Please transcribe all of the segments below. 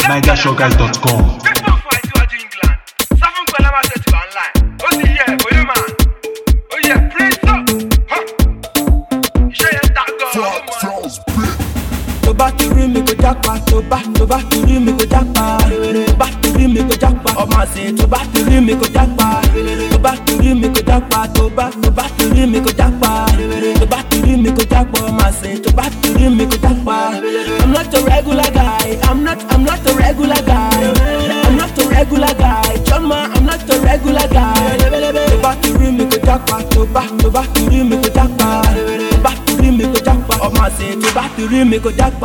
NigerShowGuys.com. To back to rim, me go jackpot. To back to rim, me go jackpot. To back to rim, me go jackpot. Oh my say, to back to rim, me go jackpot. To back to rim, me go jackpot. To back to rim, me go jackpot. To back to rim, me go jackpot. Oh my say, to back to rim, me go jackpot. I'm not a regular guy. I'm not a regular guy. I'm not a regular guy. John Ma, I'm not a regular guy. To back to rim, me go jackpot. To back to rim, me go jackpot. To back to rim, me go jackpot. Oh my say, to back to rim, me go jackpot.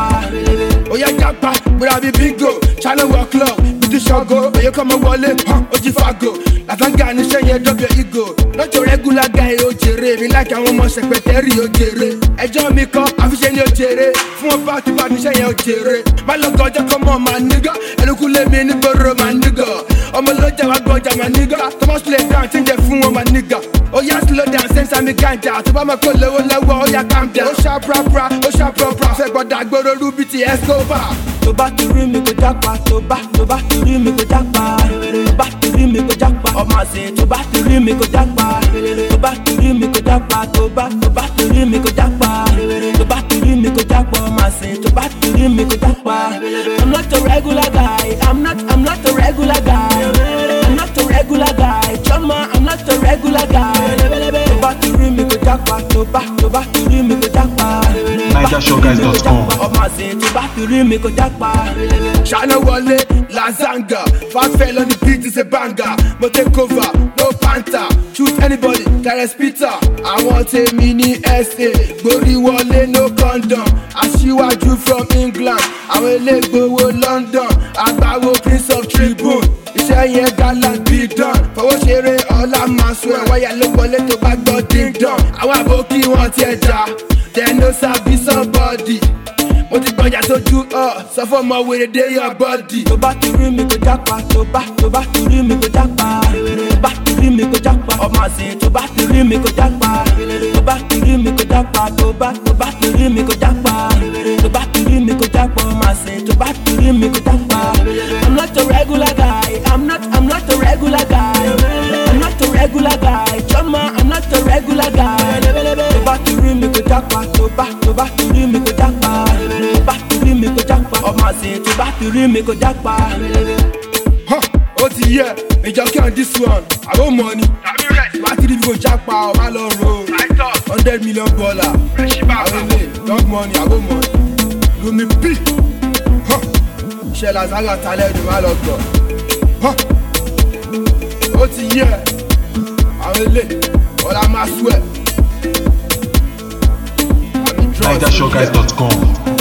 Oh yeah, jackpot, but I be bingo. China work club, with the shogo. Oh you come and wallet, Ojifago. Latanga ni say drop your ego. Not your regular guy, oh jere. Me like I'm one secretary, oh jere. Ejo mi ko, afishe ni oh jere. Fun party bad ni say oh jere. My logo just come on my nigga. Elukule me ni boro my nigga. Omo loja wa goja my nigga. Thomas lay down, change fun my nigga. Oh yeah, slow down, sense I'm a ganja. To ba ma ko lewo lewo, oh yeah, calm down. Oh sharp pra, say but that go to Ruby Escobar. To back to rim, me go jackpot. To back to rim, me go jackpot. To back to rim, me go jackpot. Oh my say, to back to rim, me go jackpot. To back to rim, me go jackpot. To back to rim, me go jackpot. To back to rim, me go jackpot. Oh my say, to back to rim, me go jackpot. I'm not a regular guy. I'm not a regular guy. I'm not a regular guy. John Ma, I'm not a regular guy. To back to rim, me go jackpot. To back to rim, me go jackpot. NigerShowGuys.com. Oh my say, to back to rim, me go jackpot. Shana Wale, Lazanga. Fast fell on the beat is a banger. But take over, no panther. Shoot anybody, carry Peter. I want a mini essay. Gori Wale, no condom. Asiwaju from England. I will let go London. Agbawo Prince of Tribune. Iṣẹ́ yẹn gallant be done. Fọwọ́ ṣeré ọlá máa sọ ẹ̀. Wáyà ló wọlé tó bá gbọ́ ding dong. Àwọn àbókí wọn ti ẹja. They no sabi somebody. Mo ti gbọ́njà sójú sọ fún ọmọ wèrè dé your body. To back to rim, me go jackpot. To back to rim, me go jackpot. To back to rim, me go jackpot. Oh my say, to back to rim, me go jackpot. To back to rim, me go jackpot. To back to rim, me go jackpot. To back to rim, me go jackpot. Oh my say, to back to rim, me go jackpot. I'm not a regular guy. I'm not a regular guy. I'm not a regular guy. John Ma, I'm not a regular guy. To back to rim, me go jackpot. To back to rim, me go jackpot. To back to rim, me go jackpot. Oh my say, to back to rim, me go jackpot. Ó ti yẹ, ìjọ kí on this one. Àbó money, wá tí níbi kò jackpot, ọ̀ma lọ ro. $100 million. Àwọn ilé, dog money, àbó money. Lumi P. Iṣẹ́ Lazanga talẹ̀ ni má lọ gbọ̀. Ó ti yẹ, àwọn ilé, ọ̀la máa sú ẹ̀. NigerShowGuys.com.